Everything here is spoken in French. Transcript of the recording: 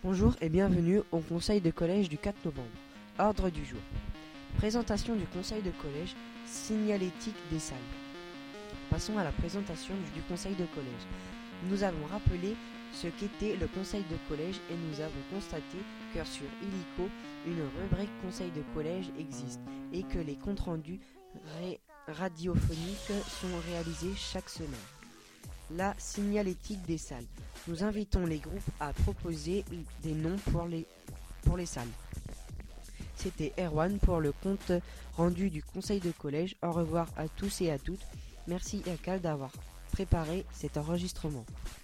Bonjour et bienvenue au conseil de collège du 4 novembre. Ordre du jour. Présentation du conseil de collège, signalétique des salles. Passons à la présentation du conseil de collège. Nous avons rappelé ce qu'était le conseil de collège et nous avons constaté que sur Illico, une rubrique conseil de collège existe et que les comptes rendus radiophoniques sont réalisés chaque semaine. La signalétique des salles. Nous invitons les groupes à proposer des noms pour les salles. C'était Erwan pour le compte rendu du conseil de collège. Au revoir à tous et à toutes. Merci Akal d'avoir préparé cet enregistrement.